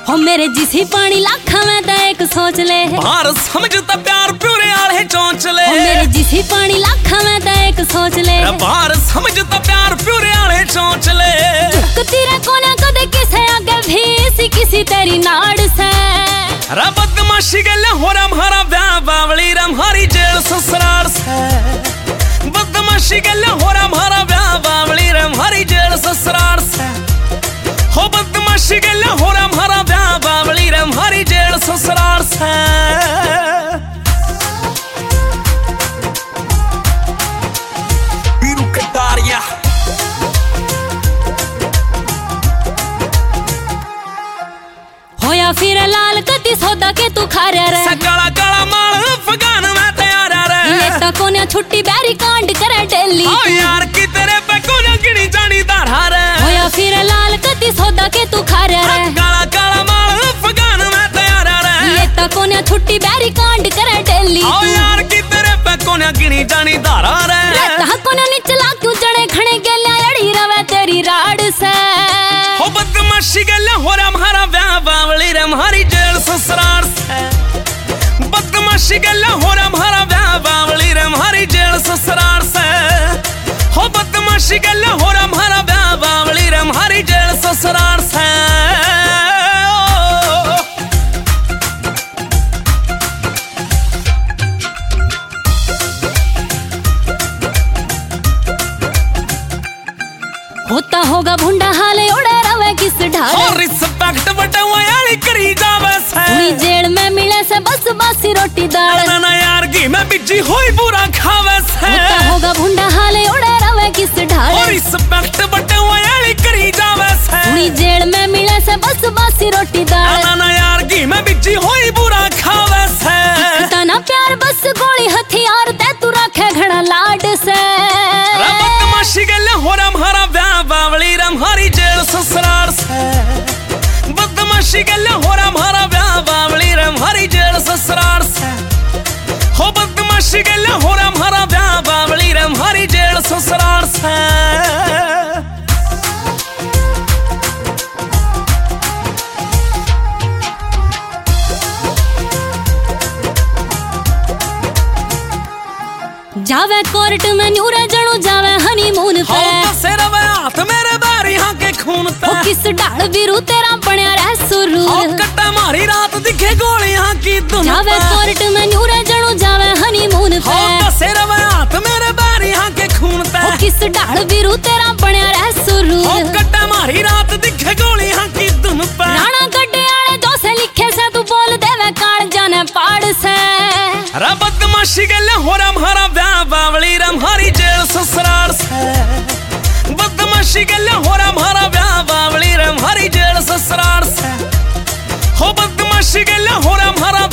हो मेरे जिसी पानी लाखा में तो एक सोच ले बार समझता प्यार प्यूरे आले चौंच ले। हो मेरे जिसी पानी लाखा में तो एक सोच ले बार समझता प्यार प्यूरे आले चौंच ले। तेरा कोना कदे किसे आगे भी किसी तेरी नाड़ से बदमाशी गल हो रहा हमारा ब्याह बावली रम हरी जेल ससुराल से। बदमाशी गल हो रहा हमारा ब्याह बावली रम हरी जेल ससुराल से। हो बदमाशी गल हो रहा हमारा ब्याह बावली रम हरी जेल ससुराल से। बीरू कटारिया होया फिर लाल कति सौदा के तू खा रे काला काला माल अफगान में तैयार रे। लेता कोने छुट्टी बैरी कांड करे डेली ओ यार की तेरे पे कोने गिनी जानी दाढ़ा रे। होया फिर लाल कति सौदा के तू खा रे काला काला माल अफगान में तैयार रे। लेता कोने छुट्टी बैरी कांड करे डेली ओ यार की तेरे पे कोने गिनी जानी दाढ़ा रे। लेता कोने निचला क्यों जड़े खणे गेल्या अड़ी रवे तेरी राड से। हो बदमाशी गल हो रहा हमारा ब्याह बावली रम हरी जेल ससुराल से। बदमाशी गल हो रहा हमारा ब्याह बावली रम हरी जेल ससुराल से। हो बदमाशी गल हो रहा हमारा ब्याह बावली रम हरी जेल ससुराल से। होता होगा भुंडा हाले उड़े रवे किस ढाल और रिस्पेक्ट बटवायाली करी जावे से। पूरी जेल में मिले से बस बासी रोटी दाल ना यार की मैं बिजी होई पूरा खावे से। होता होगा भुंडा हाले उड़े रवे किस ढाल और रिस्पेक्ट बटवायाली करी जावे से। पूरी जेल में मिले से बस बासी रोटी दाल ना यार की मैं बिजी होई पूरा खावे से। तना प्यार बस गोली हथियार ते तू रखे घड़ा लाड से। बदमाशी गल हो रहा हमारा ब्याह बावली रम हरी जेल ससुराल से। बदमाशी गल हो रहा हमारा ब्याह बावली रम हरी जेल ससुराल से। हो बदमाशी गल हो रहा हमारा ब्याह बावली रम हरी जेल ससुराल से। जावे कोर्ट में न्यूरे जणू जावे हनीमून पे सिर हाथ मेरे बारी हाँ के खून पे। किस डाल बिरू तेरा बनया रह सुरू कट्टा मारी रात दिखे गोलियां की धुन जावे कोर्ट में न्यूरे जणू जावे हनीमून पे सिर हाथ मेरे बारी हाँ के खून पे। किस डाल बिरू तेरा बनया रह सुरू कट्टा मारी रात दिखे गोलियां की धुन पे। राणा गड्ढे आले जो से लिखे से तू बोल देवे काल जाने पाड़ से। बदमाशी गल हो रहा हमारा ब्याह बावली रम हरी जेल ससुराल से। बदमाशी गल हो रहा हमारा ब्याह बावली रम हरी जेल ससुराल से। हो बदमाशी गल हो रहा हमारा